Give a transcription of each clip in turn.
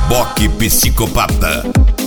Reboque Psicopata.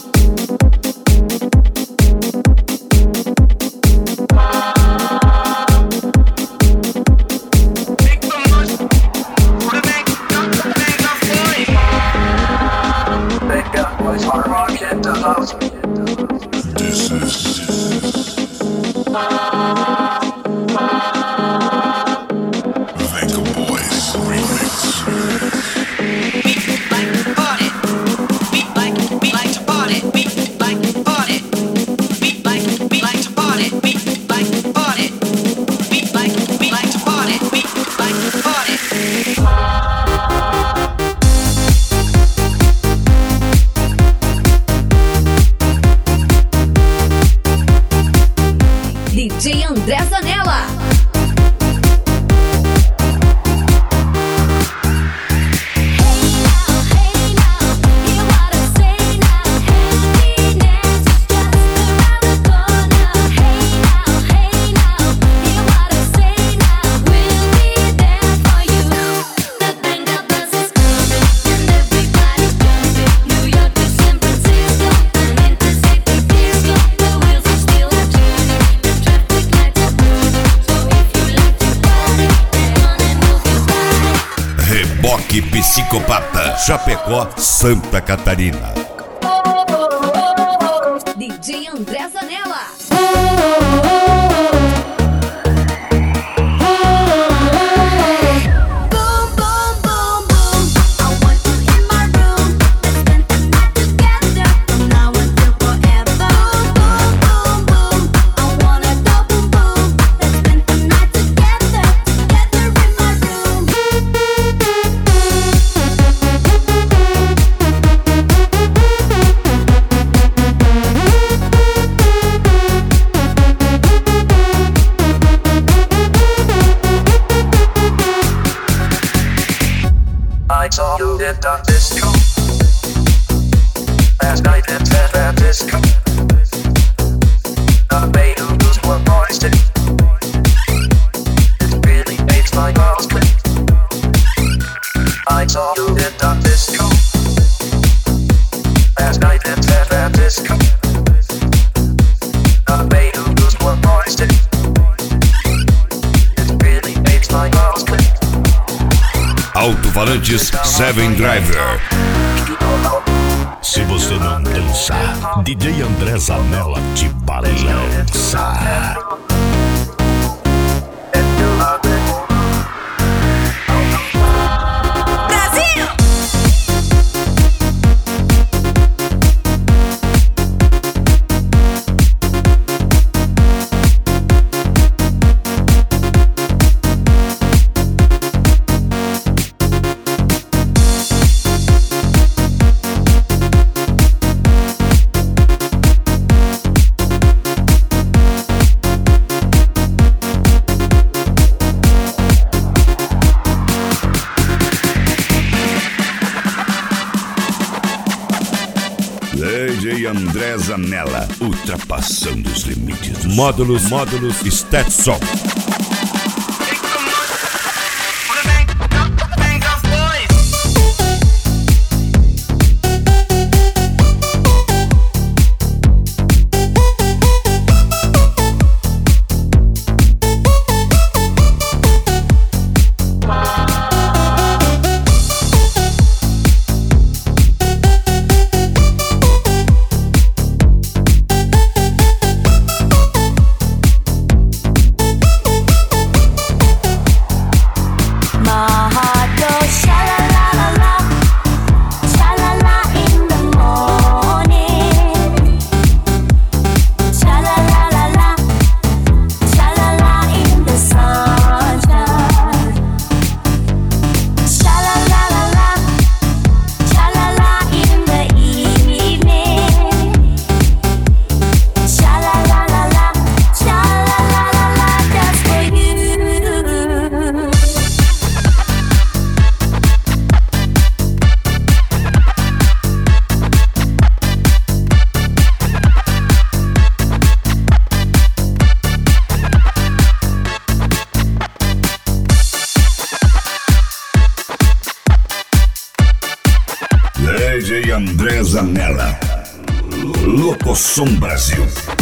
DJ André Zanella. Reboque Psicopata. Chapecó, Santa Catarina. DJ André Zanella. I saw you at the disco last night at San Francisco. The Beatles were hoisted. It really makes my balls click. I saw you at the disco last night at San Francisco. The Beatles were hoisted. It really makes my balls click. Alto-falantes Seven Driver. Se você não dançar, DJ André Zanella te balança. DJ André Zanella, ultrapassando os limites. Módulos Stetson. DJ André Zanella. Locosom Brasil.